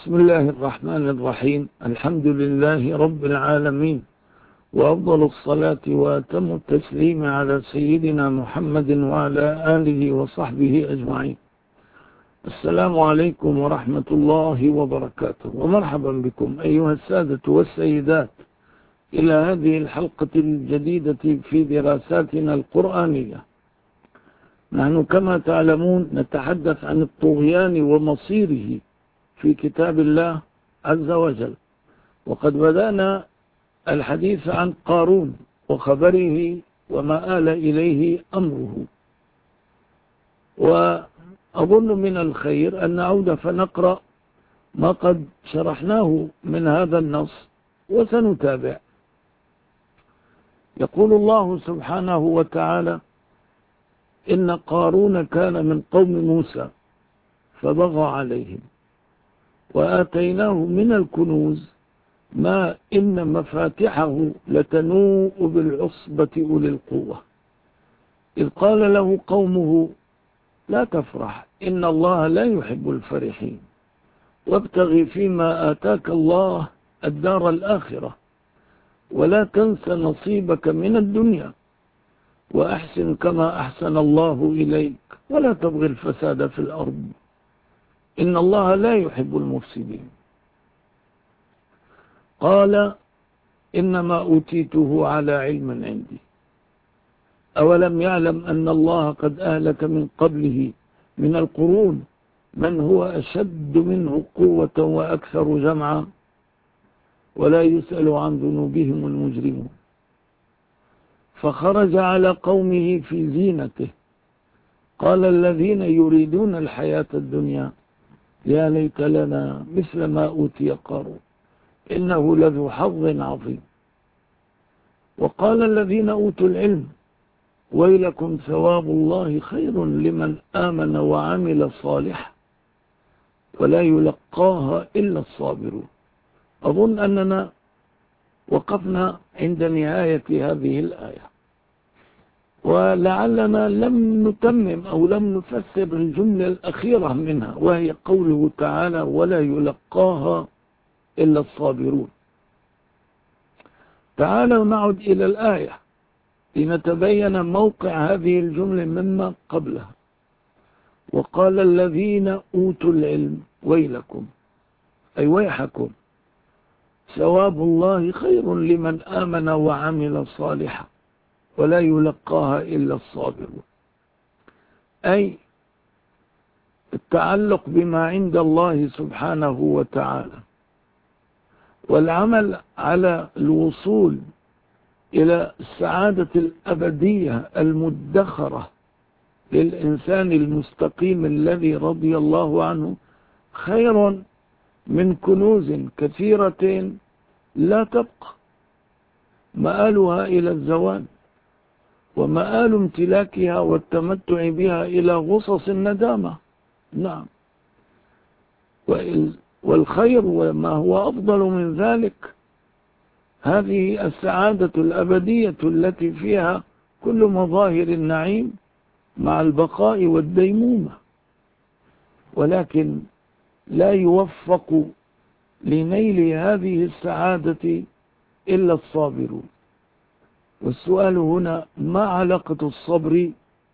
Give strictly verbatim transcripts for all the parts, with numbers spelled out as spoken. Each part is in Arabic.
بسم الله الرحمن الرحيم. الحمد لله رب العالمين، وأفضل الصلاة وأتم التسليم على سيدنا محمد وعلى آله وصحبه أجمعين. السلام عليكم ورحمة الله وبركاته، ومرحبا بكم أيها السادة والسيدات إلى هذه الحلقة الجديدة في دراساتنا القرآنية. نحن كما تعلمون نتحدث عن الطغيان ومصيره في كتاب الله عز وجل، وقد بدأنا الحديث عن قارون وخبره وما آل إليه أمره، وأظن من الخير أن نعود فنقرأ ما قد شرحناه من هذا النص وسنتابع. يقول الله سبحانه وتعالى: إن قارون كان من قوم موسى فبغى عليهم وآتيناه من الكنوز ما إن مفاتحه لتنوء بالعصبة أولي القوة، إذ قال له قومه لا تفرح إن الله لا يحب الفرحين، وابتغ فيما آتاك الله الدار الآخرة ولا تنس نصيبك من الدنيا وأحسن كما أحسن الله إليك ولا تبغي الفساد في الأرض إن الله لا يحب المفسدين. قال إنما أوتيته على علم عندي أولم يعلم أن الله قد أهلك من قبله من القرون من هو أشد منه قوة وأكثر جمعا ولا يسأل عن ذنوبهم المجرمون. فخرج على قومه في زينته قال الذين يريدون الحياة الدنيا يا ليت لنا مثل ما أوتي قارون إنه لذو حظ عظيم. وقال الذين أوتوا العلم ويلكم ثواب الله خير لمن آمن وعمل صالحا ولا يلقاها إلا الصابرون. أظن أننا وقفنا عند نهاية هذه الآية، ولعلنا لم نتمم أو لم نفسر الجملة الأخيرة منها، وهي قوله تعالى ولا يلقاها إلا الصابرون. تعالوا نعد إلى الآية لنتبين موقع هذه الجملة مما قبلها. وقال الذين أوتوا العلم ويلكم أي ويحكم ثواب الله خير لمن آمن وعمل صالحا ولا يلقاها إلا الصابرون، أي التعلق بما عند الله سبحانه وتعالى والعمل على الوصول إلى السعادة الأبدية المدخرة للإنسان المستقيم الذي رضي الله عنه خير من كنوز كثيرة لا تبقى مآلها إلى الزوال ومآل امتلاكها والتمتع بها إلى غصص الندامة. نعم، والخير وما هو أفضل من ذلك هذه السعادة الأبدية التي فيها كل مظاهر النعيم مع البقاء والديمومة، ولكن لا يوفق لنيل هذه السعادة إلا الصابرون. والسؤال هنا ما علاقة الصبر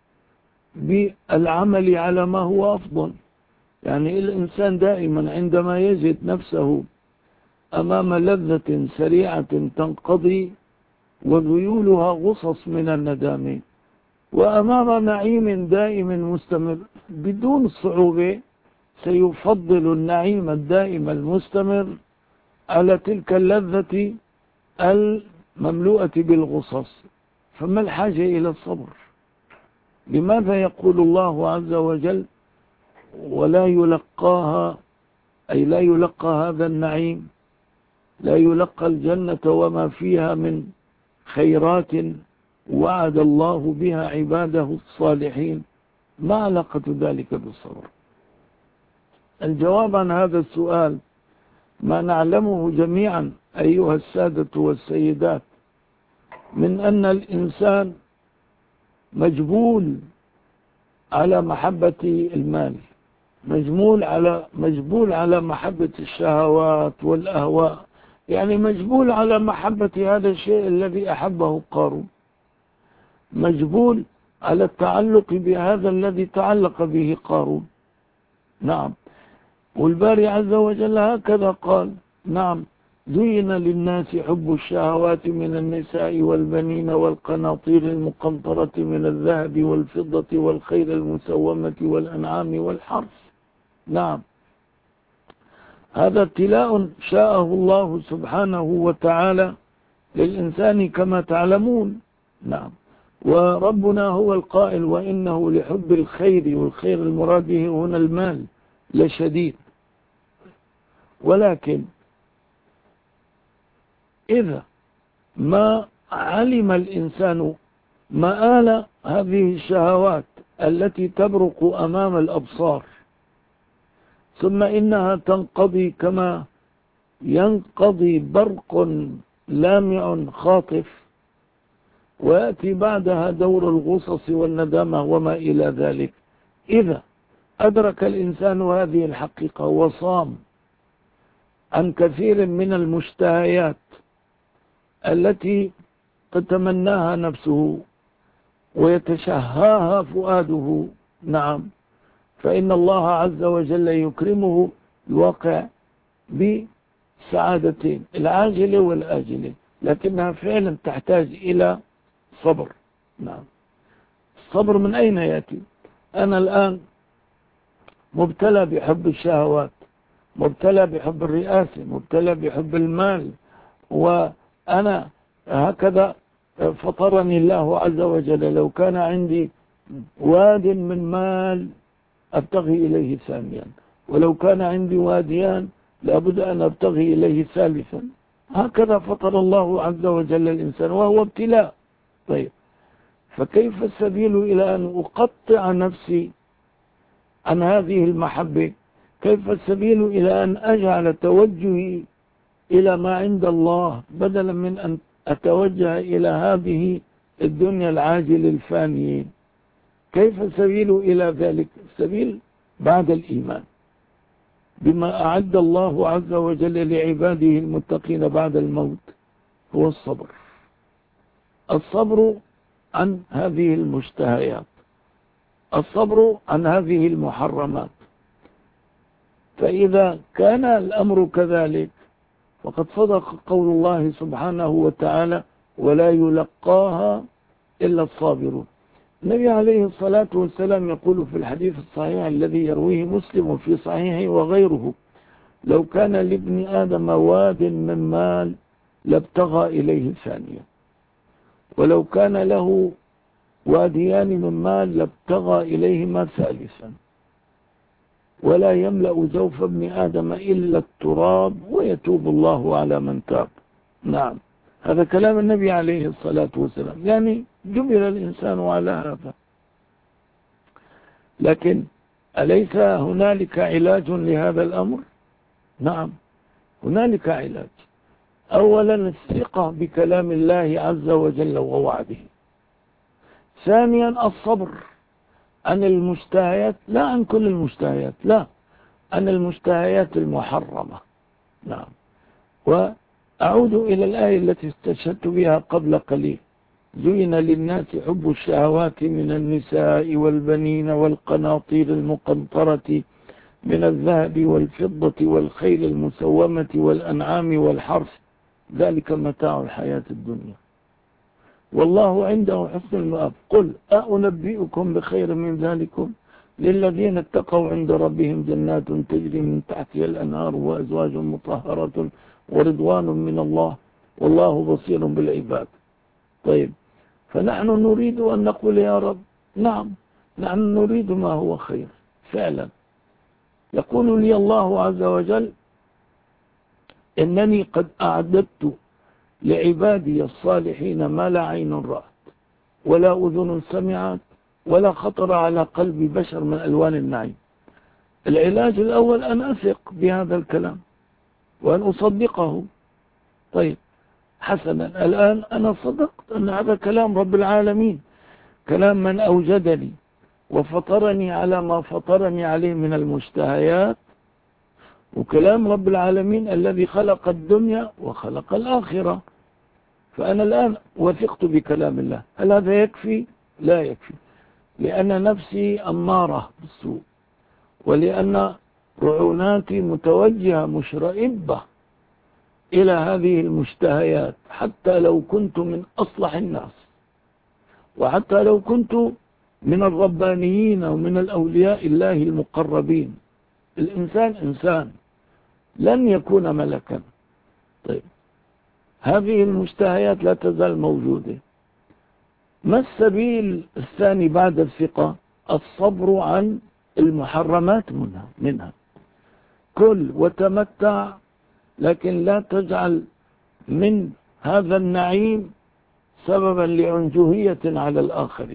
بالعمل على ما هو أفضل؟ يعني الإنسان دائما عندما يجد نفسه أمام لذة سريعة تنقضي وذيولها غصص من الندامة وأمام نعيم دائم مستمر بدون صعوبة، سيفضل النعيم الدائم المستمر على تلك اللذة المملوءة بالغصص. فما الحاجة إلى الصبر؟ لماذا يقول الله عز وجل ولا يلقاها أي لا يلقى هذا النعيم، لا يلقى الجنة وما فيها من خيرات وعد الله بها عباده الصالحين؟ ما علاقة ذلك بالصبر؟ الجواب عن هذا السؤال ما نعلمه جميعا أيها السادة والسيدات من أن الإنسان مجبول على محبة المال مجبول على مجبول على محبة الشهوات والأهواء، يعني مجبول على محبة هذا الشيء الذي أحبه قارون، مجبول على التعلق بهذا الذي تعلق به قارون. نعم. والباري عز وجل هكذا قال: نعم، زين للناس حب الشهوات من النساء والبنين والقناطير المقنطرة من الذهب والفضة والخيل المسومة والأنعام والحرث. نعم، هذا ابتلاء شاءه الله سبحانه وتعالى للإنسان كما تعلمون. نعم. وربنا هو القائل: وإنه لحب الخير، والخير المراد به هنا المال، لشديد. ولكن إذا ما علم الإنسان مآل هذه الشهوات التي تبرق أمام الأبصار، ثم إنها تنقضي كما ينقضي برق لامع خاطف، ويأتي بعدها دور الغصص والندامة وما إلى ذلك. إذا أدرك الإنسان هذه الحقيقة وصام عن كثير من المشتهيات التي تتمناها نفسه ويتشهاها فؤاده، نعم، فإن الله عز وجل يكرمه الواقع بسعادتين، العاجلة والآجلة، لكنها فعلا تحتاج إلى صبر. نعم. الصبر من أين يأتي؟ أنا الآن مبتلى بحب الشهوات، مبتلى بحب الرئاسة، مبتلى بحب المال، وأنا هكذا فطرني الله عز وجل. لو كان عندي واد من مال أبتغي إليه ثانيا، ولو كان عندي واديان لابد أن أبتغي إليه ثالثا. هكذا فطر الله عز وجل الإنسان، وهو ابتلاء. طيب، فكيف السبيل إلى أن أقطع نفسي عن هذه المحبة؟ كيف السبيل إلى أن أجعل توجهي إلى ما عند الله بدلا من أن أتوجه إلى هذه الدنيا العاجل الفانية؟ كيف السبيل إلى ذلك؟ السبيل بعد الإيمان بما أعد الله عز وجل لعباده المتقين بعد الموت هو الصبر. الصبر عن هذه المشتهيات، الصبر عن هذه المحرمات. فإذا كان الأمر كذلك فقد صدق قول الله سبحانه وتعالى: ولا يلقاها إلا الصابرون. النبي عليه الصلاة والسلام يقول في الحديث الصحيح الذي يرويه مسلم في صحيحه وغيره: لو كان لابن آدم واد من مال لابتغى إليه ثانيا، ولو كان له واديان من مال لابتغى إليهما ثالثا، ولا يملأ جوف ابن آدم إلا التراب ويتوب الله على من تاب. نعم، هذا كلام النبي عليه الصلاة والسلام، يعني جبل الإنسان على هذا. لكن أليس هنالك علاج لهذا الأمر؟ نعم، هنالك علاج. أولا الثقة بكلام الله عز وجل ووعده. ثانيا الصبر عن المشتهيات، لا عن كل المشتهيات، لا، عن المشتهيات المحرمة. نعم. وأعود إلى الآية التي استشهدت بها قبل قليل: زين للناس حب الشهوات من النساء والبنين والقناطير المقنطرة من الذهب والفضة والخيل المسومة والأنعام والحرث، ذلك متاع الحياة الدنيا والله عنده حسن المآب. قل أنبئكم بخير من ذلكم للذين اتقوا عند ربهم جنات تجري من تحتها الأنهار وأزواج مطهرة ورضوان من الله والله بصير بالعباد. طيب، فنحن نريد أن نقول يا رب نعم، نحن نريد ما هو خير فعلا. يقول لي الله عز وجل: إنني قد أعددت لعبادي الصالحين ما لا عين رأت ولا أذن سمعت ولا خطر على قلب بشر من ألوان النعيم. العلاج الأول أن أثق بهذا الكلام وأن أصدقه. طيب، حسنا، الآن أنا صدقت أن هذا كلام رب العالمين، كلام من أوجدني وفطرني على ما فطرني عليه من المشتهيات، وكلام رب العالمين الذي خلق الدنيا وخلق الآخرة. فأنا الآن وثقت بكلام الله. هل هذا يكفي؟ لا يكفي، لأن نفسي أمارة بالسوء، ولأن رعوناتي متوجهة مشرئبة إلى هذه المشتهيات، حتى لو كنت من أصلح الناس، وحتى لو كنت من الربانيين ومن الأولياء الله المقربين. الإنسان إنسان، لن يكون ملكا. طيب، هذه المشتهيات لا تزال موجودة. ما السبيل الثاني بعد الثقة؟ الصبر عن المحرمات منها, منها. كل وتمتع، لكن لا تجعل من هذا النعيم سببا لعنجهية على الآخرين.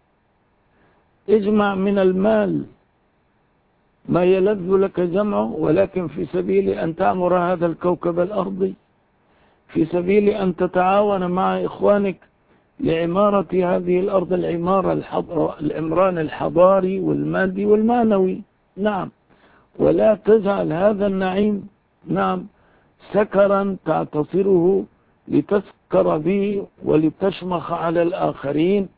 اجمع من المال ما يلذ لك جمعه، ولكن في سبيل أن تعمر هذا الكوكب الأرضي، في سبيل أن تتعاون مع إخوانك لعمارة هذه الأرض، العمارة العمران الحضاري والمادي والمعنوي. نعم، ولا تجعل هذا النعيم نعم سكرا تعتصره لتسكر به ولتشمخ على الآخرين،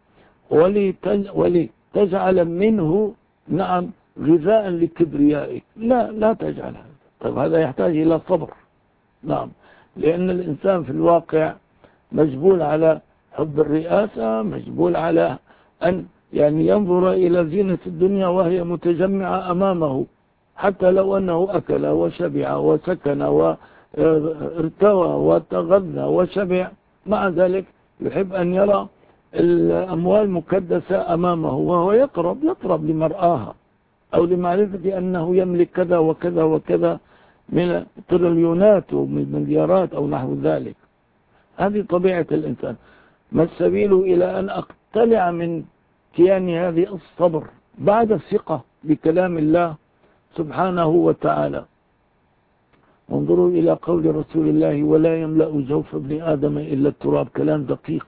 ولتجعل منه نعم غذاء لكبريائك. لا لا تجعل هذا. طيب، هذا يحتاج إلى صبر. نعم، لأن الإنسان في الواقع مجبول على حب الرئاسة، مجبول على أن يعني ينظر إلى زينة الدنيا وهي متجمعة أمامه، حتى لو أنه أكل وشبع وسكن وارتوى وتغذى وشبع، مع ذلك يحب أن يرى الأموال مكدسة أمامه، وهو يقرب يقرب لمرآها أو لمعرفة أنه يملك كذا وكذا وكذا من تريليونات ومن مليارات أو نحو ذلك. هذه طبيعة الإنسان. ما السبيل إلى أن أقتلع من كيان هذه؟ الصبر بعد الثقة بكلام الله سبحانه وتعالى. انظروا إلى قول رسول الله: ولا يملأ جوف ابن آدم إلا التراب. كلام دقيق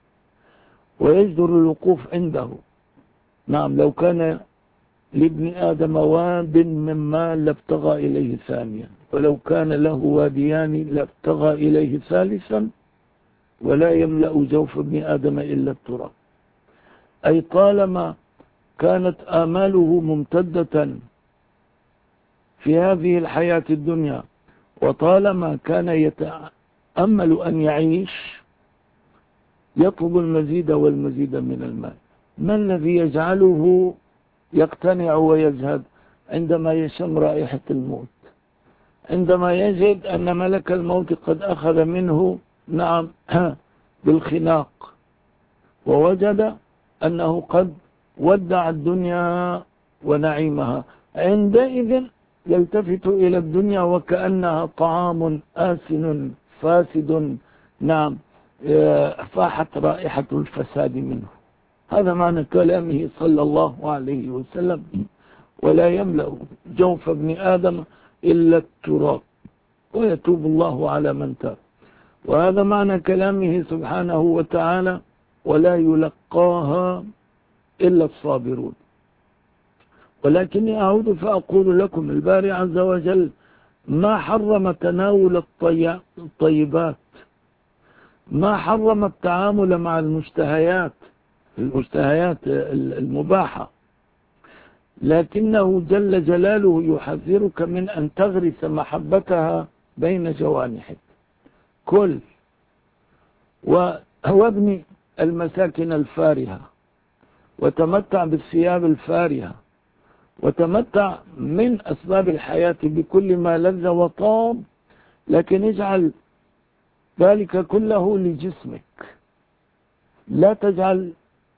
ويجدر الوقوف عنده. نعم، لو كان لابن آدم واد من مال لابتغى إليه ثانيا، ولو كان له واديان لابتغى إليه ثالثا، ولا يملأ جوف ابن آدم إلا التراب. أي طالما كانت آماله ممتدة في هذه الحياة الدنيا، وطالما كان يتأمل أن يعيش، يطلب المزيد والمزيد من المال. ما الذي يجعله يقتنع ويزهد؟ عندما يشم رائحة الموت، عندما يجد أن ملك الموت قد أخذ منه نعم بالخناق، ووجد أنه قد ودع الدنيا ونعيمها، عندئذ يلتفت إلى الدنيا وكأنها طعام آسن فاسد نعم فاحت رائحة الفساد منه. هذا معنى كلامه صلى الله عليه وسلم: ولا يملأ جوف ابن آدم إلا التراب ويتوب الله على من تاب. وهذا معنى كلامه سبحانه وتعالى: ولا يلقاها إلا الصابرون. ولكني أعود فأقول لكم: الباري عز وجل ما حرم تناول الطيبات، ما حرم التعامل مع المشتهيات المشتهيات المباحة، لكنه جل جلاله يحذرك من أن تغرس محبتها بين جوانحك. كل وابني المساكن الفارهة، وتمتع بالثياب الفارهة، وتمتع من أسباب الحياة بكل ما لذ وطاب، لكن اجعل ذلك كله لجسمك، لا تجعل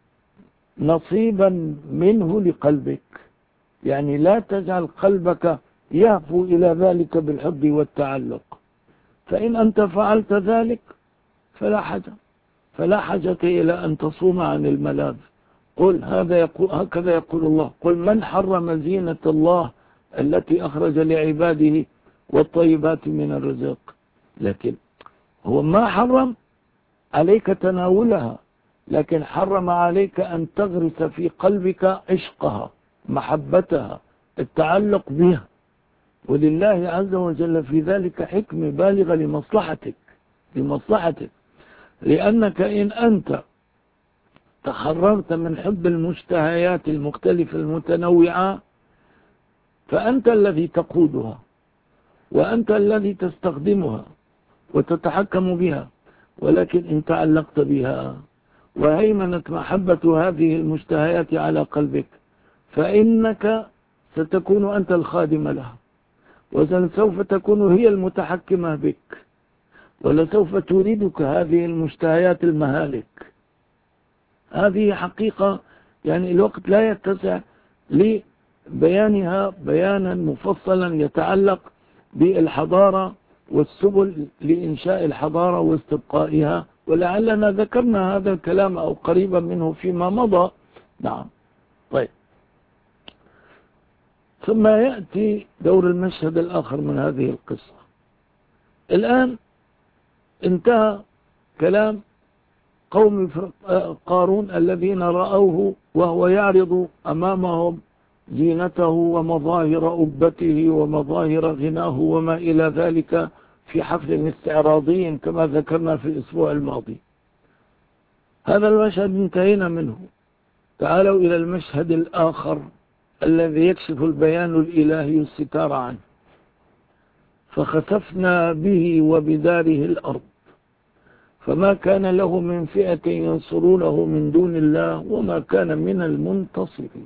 نصيبا منه لقلبك. يعني لا تجعل قلبك يهفو إلى ذلك بالحب والتعلق. فإن أنت فعلت ذلك فلا حاجة فلا حاجة إلى أن تصوم عن الملاذ. قل هذا يقول هكذا يقول الله: قل من حرم زينة الله التي أخرج لعباده والطيبات من الرزق. لكن هو ما حرم عليك تناولها، لكن حرم عليك أن تغرس في قلبك عشقها، محبتها، التعلق بها. ولله عز وجل في ذلك حكمة بالغة لمصلحتك لمصلحتك لأنك إن أنت تحررت من حب المشتهيات المختلفة المتنوعة فأنت الذي تقودها، وأنت الذي تستخدمها وتتحكم بها. ولكن إن تعلقت بها وهيمنت محبة هذه المشتهيات على قلبك فإنك ستكون أنت الخادم لها، وسوف تكون هي المتحكمة بك، ولسوف تريدك هذه المشتهيات المهالك. هذه حقيقة يعني الوقت لا يتسع لبيانها بيانا مفصلا يتعلق بالحضارة والسبل لإنشاء الحضارة واستبقائها، ولعلنا ذكرنا هذا الكلام أو قريبا منه فيما مضى. نعم. طيب، ثم يأتي دور المشهد الآخر من هذه القصة. الآن انتهى كلام قوم قارون الذين رأوه وهو يعرض أمامهم زينته ومظاهر أبته ومظاهر غناه وما إلى ذلك في حفل استعراضي كما ذكرنا في الأسبوع الماضي. هذا المشهد انتهينا منه. تعالوا إلى المشهد الآخر الذي يكشف البيان الإلهي الستار عنه. فخسفنا به وبداره الأرض فما كان له من فئة ينصرونه من دون الله وما كان من المنتصرين.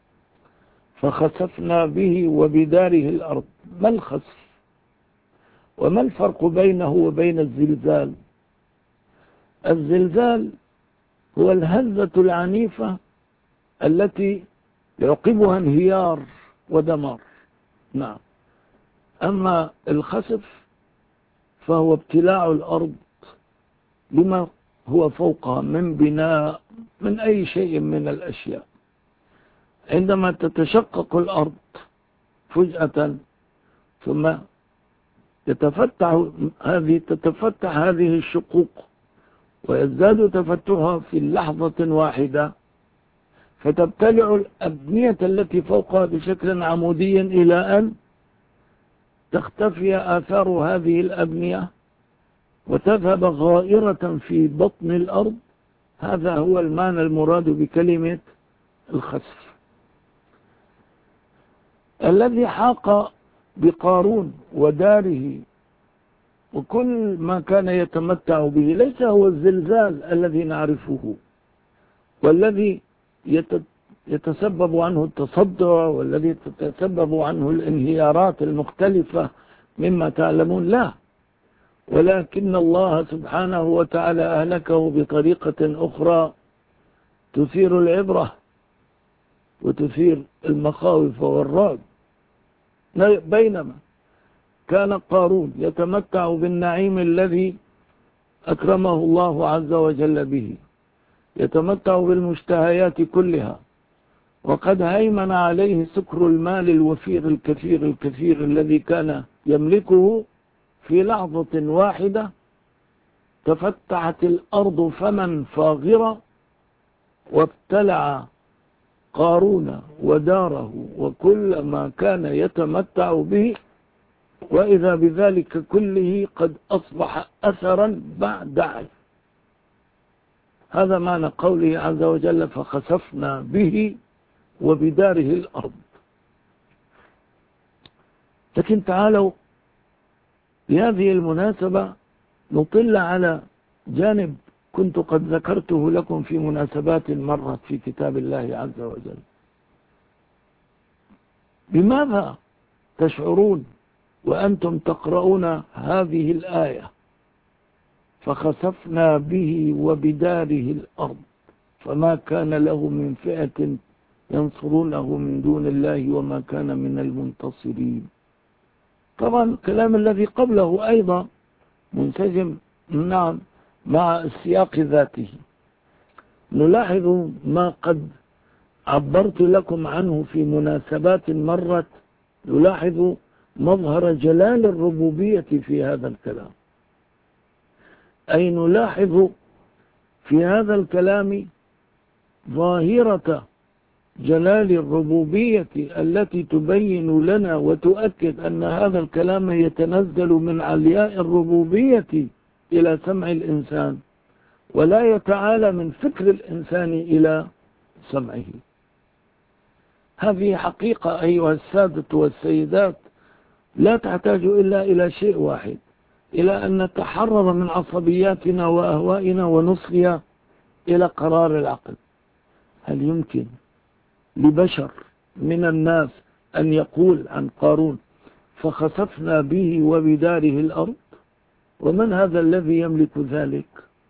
فخسفنا به وبداره الأرض. ما الخسف وما الفرق بينه وبين الزلزال؟ الزلزال هو الهزة العنيفة التي يعقبها انهيار ودمار. نعم. أما الخسف فهو ابتلاع الأرض بما هو فوقها من بناء من أي شيء من الأشياء. عندما تتشقق الأرض فجأة ثم تتفتح هذه تتفتح هذه الشقوق ويزداد تفتحها في لحظة واحدة، فتبتلع الأبنية التي فوقها بشكل عمودي إلى أن تختفي آثار هذه الأبنية وتذهب غائرة في بطن الأرض. هذا هو المعنى المراد بكلمة الخسف. الذي حاق بقارون وداره وكل ما كان يتمتع به ليس هو الزلزال الذي نعرفه والذي يتسبب عنه التصدع والذي تتسبب عنه الانهيارات المختلفة مما تعلمون، لا، ولكن الله سبحانه وتعالى أهلكه بطريقة أخرى تثير العبرة وتثير المخاوف والرعب. بينما كان قارون يتمتع بالنعيم الذي أكرمه الله عز وجل به، يتمتع بالمشتهيات كلها، وقد هيمن عليه سكر المال الوفير الكثير الكثير الذي كان يملكه. في لحظة واحدة تفتحت الأرض فما فاغرة وابتلع قارون وداره وكل ما كان يتمتع به، وإذا بذلك كله قد أصبح أثرا بعد عين. هذا معنى قوله عز وجل فخسفنا به وبداره الأرض. لكن تعالوا بهذه المناسبة نطل على جانب كنت قد ذكرته لكم في مناسبات مرت في كتاب الله عز وجل. بماذا تشعرون وأنتم تقرؤون هذه الآية فخسفنا به وبداره الأرض فما كان له من فئة ينصرونه من دون الله وما كان من المنتصرين؟ طبعا الكلام الذي قبله أيضا منسجم نعم مع السياق ذاته. نلاحظ ما قد عبرت لكم عنه في مناسبات مرت، نلاحظ مظهر جلال الربوبية في هذا الكلام، أي نلاحظ في هذا الكلام ظاهرة جلال الربوبية التي تبين لنا وتؤكد أن هذا الكلام يتنزل من علياء الربوبية إلى سمع الإنسان، ولا يتعالى من فكر الإنسان إلى سمعه. هذه حقيقة أيها السادة والسيدات لا تحتاج إلا إلى شيء واحد، إلى أن نتحرر من عصبياتنا وأهوائنا ونصغي إلى قرار العقل. هل يمكن لبشر من الناس أن يقول عن قارون فخسفنا به وبداره الأرض؟ ومن هذا الذي يملك ذلك؟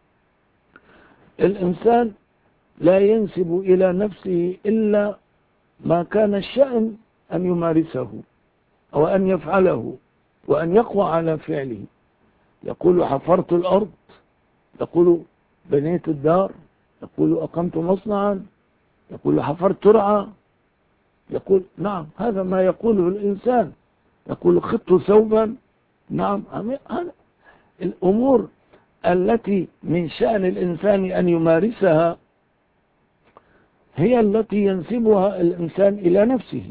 الإنسان لا ينسب إلى نفسه إلا ما كان الشأن أن يمارسه أو أن يفعله وأن يقوى على فعله. يقول حفرت الأرض، يقول بنيت الدار، يقول أقمت مصنعا، يقول حفرت ترعى، يقول نعم هذا ما يقوله الإنسان. يقول خضت ثوبا، نعم. الأمور التي من شأن الإنسان أن يمارسها هي التي ينسبها الإنسان إلى نفسه.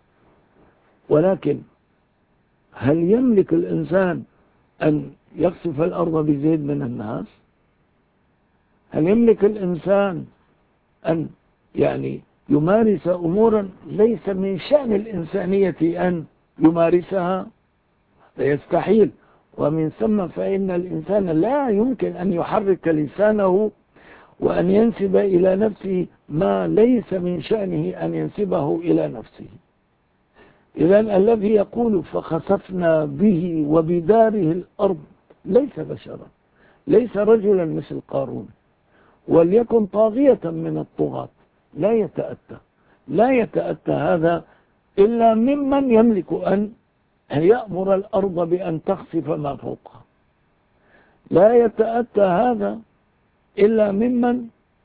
ولكن هل يملك الإنسان أن يخسف الأرض بزيد من الناس؟ هل يملك الإنسان أن يعني يمارس أمورا ليس من شأن الإنسانية أن يمارسها؟ يستحيل. ومن ثم فإن الإنسان لا يمكن أن يحرك لسانه وأن ينسب إلى نفسه ما ليس من شأنه أن ينسبه إلى نفسه. إذن الذي يقول فخسفنا به وبداره الأرض ليس بشرا، ليس رجلا مثل قارون، وليكن طاغية من الطغاة. لا يتأتى لا يتأتى هذا إلا ممن يملك أن يأمر الأرض بأن تخسف ما فوقها. لا يتأتى هذا إلا ممن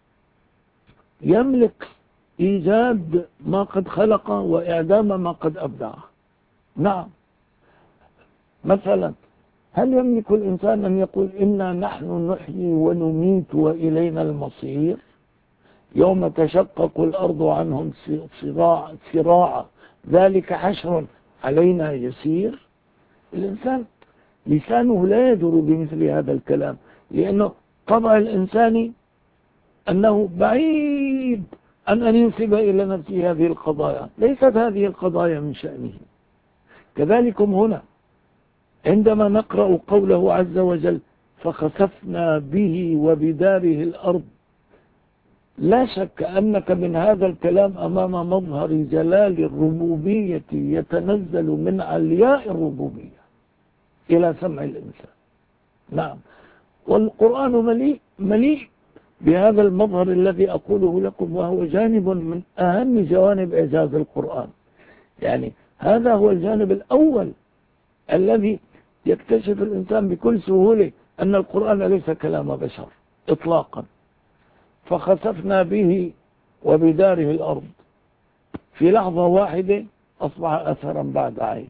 يملك إيجاد ما قد خلق وإعدام ما قد أبدعه. نعم، مثلا هل يملك الإنسان أن يقول إنا نحن نحيي ونميت وإلينا المصير؟ يوم تشقق الأرض عنهم صراعا ذلك حشر علينا يسير. الإنسان لسانه لا يدر بمثل هذا الكلام، لأنه طبع الإنسان أنه بعيد أن أن ينسب إلى نفسه هذه القضايا. ليست هذه القضايا من شأنه. كذلكم هنا عندما نقرأ قوله عز وجل فخسفنا به وبداره الأرض، لا شك أنك من هذا الكلام أمام مظهر جلال الربوبية يتنزل من علياء الربوبية إلى سمع الإنسان. نعم، والقرآن مليء مليء بهذا المظهر الذي أقوله لكم، وهو جانب من أهم جوانب إعجاز القرآن. يعني هذا هو الجانب الأول الذي يكتشف الإنسان بكل سهولة أن القرآن ليس كلام بشر إطلاقا. فخسفنا به وبداره الأرض، في لحظة واحدة أصبح أثرا بعد عين،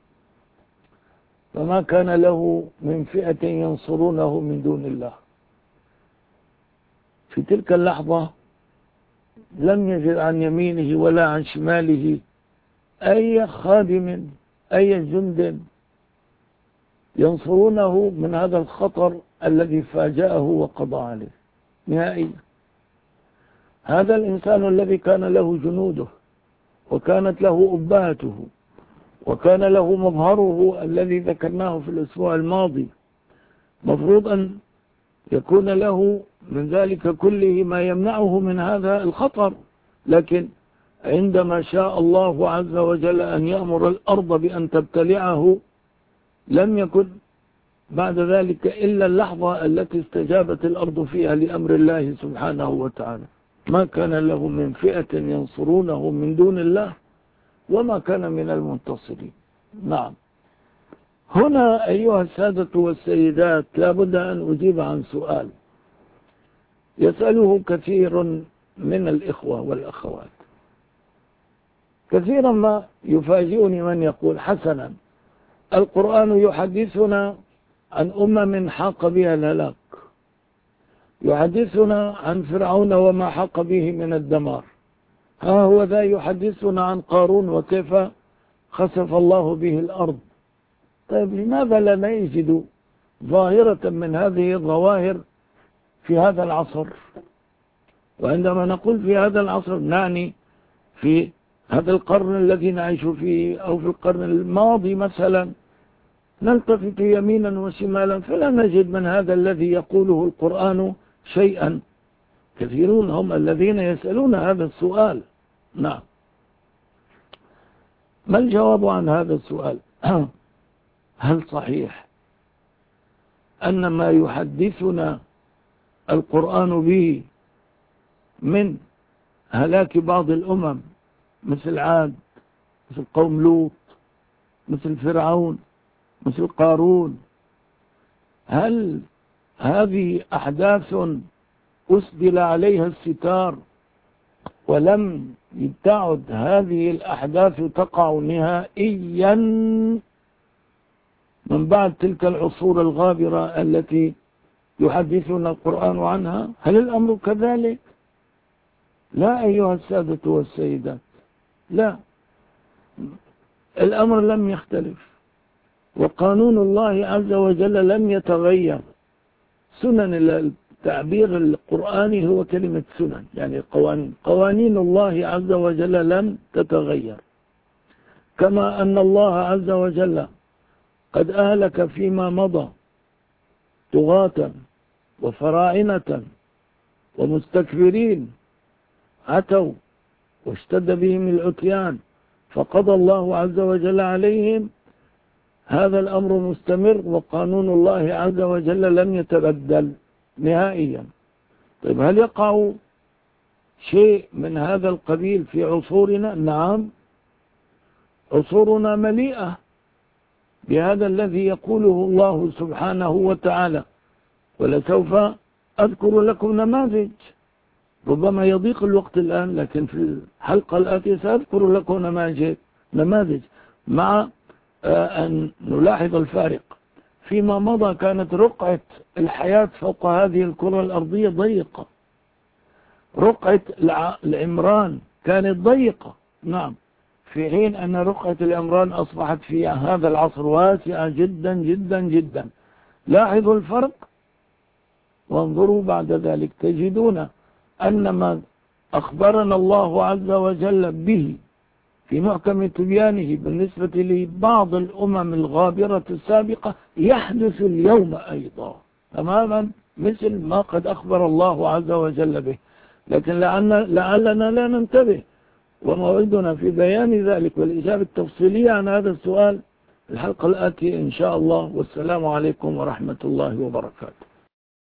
فما كان له من فئة ينصرونه من دون الله. في تلك اللحظة لم يجد عن يمينه ولا عن شماله أي خادم أي جند ينصرونه من هذا الخطر الذي فاجأه وقضى عليه نهائيا. هذا الإنسان الذي كان له جنوده وكانت له أباته وكان له مظهره الذي ذكرناه في الأسبوع الماضي، مفروض أن يكون له من ذلك كله ما يمنعه من هذا الخطر. لكن عندما شاء الله عز وجل أن يأمر الأرض بأن تبتلعه، لم يكن بعد ذلك إلا اللحظة التي استجابت الأرض فيها لأمر الله سبحانه وتعالى. ما كان له من فئة ينصرونه من دون الله وما كان من المنتصرين. نعم، هنا أيها السادة والسيدات لابد أن أجيب عن سؤال يسأله كثير من الإخوة والأخوات. كثيرا ما يفاجئني من يقول حسنا القرآن يحدثنا عن أمم حاق بها الهلاك، يحدثنا عن فرعون وما حق به من الدمار، ها هو ذا يحدثنا عن قارون وكيف خسف الله به الأرض. طيب لماذا لا نجد ظاهرة من هذه الظواهر في هذا العصر؟ وعندما نقول في هذا العصر نعني في هذا القرن الذي نعيش فيه أو في القرن الماضي مثلا، نلتفت يمينا وشمالا فلا نجد من هذا الذي يقوله القرآن شيئا. كثيرون هم الذين يسألون هذا السؤال. نعم، ما الجواب عن هذا السؤال؟ هل صحيح أن ما يحدثنا القرآن به من هلاك بعض الأمم مثل عاد، مثل قوم لوط، مثل فرعون، مثل قارون، هل هذه أحداث أسدل عليها الستار ولم تعد هذه الأحداث تقع نهائيا من بعد تلك العصور الغابرة التي يحدثنا القرآن عنها؟ هل الأمر كذلك؟ لا أيها السادة والسيدات، لا، الأمر لم يختلف، وقانون الله عز وجل لم يتغير. سنن التعبير القرآني هو كلمة سنن، يعني قوانين قوانين الله عز وجل لم تتغير. كما أن الله عز وجل قد أهلك فيما مضى طغاة وفراعنة ومستكبرين عتوا واشتد بهم العتيان فقضى الله عز وجل عليهم، هذا الأمر مستمر وقانون الله عز وجل لم يتبدل نهائيا. طيب هل يقع شيء من هذا القبيل في عصورنا؟ نعم، عصورنا مليئة بهذا الذي يقوله الله سبحانه وتعالى، ولسوف أذكر لكم نماذج، ربما يضيق الوقت الآن لكن في الحلقة الآتية سأذكر لكم نماذج نماذج مع أن نلاحظ الفارق. فيما مضى كانت رقعة الحياة فوق هذه الكرة الأرضية ضيقة، رقعة العمران كانت ضيقة، نعم، في حين أن رقعة العمران أصبحت في هذا العصر واسعة جدا جدا جدا. لاحظوا الفرق وانظروا بعد ذلك تجدون أن ما أخبرنا الله عز وجل به في محكم تبيانه بالنسبة لبعض الأمم الغابرة السابقة يحدث اليوم أيضا تماما مثل ما قد أخبر الله عز وجل به، لكن لعلنا لا ننتبه. وموعدنا في بيان ذلك والإجابة التفصيلية عن هذا السؤال الحلقة الآتية إن شاء الله. والسلام عليكم ورحمة الله وبركاته.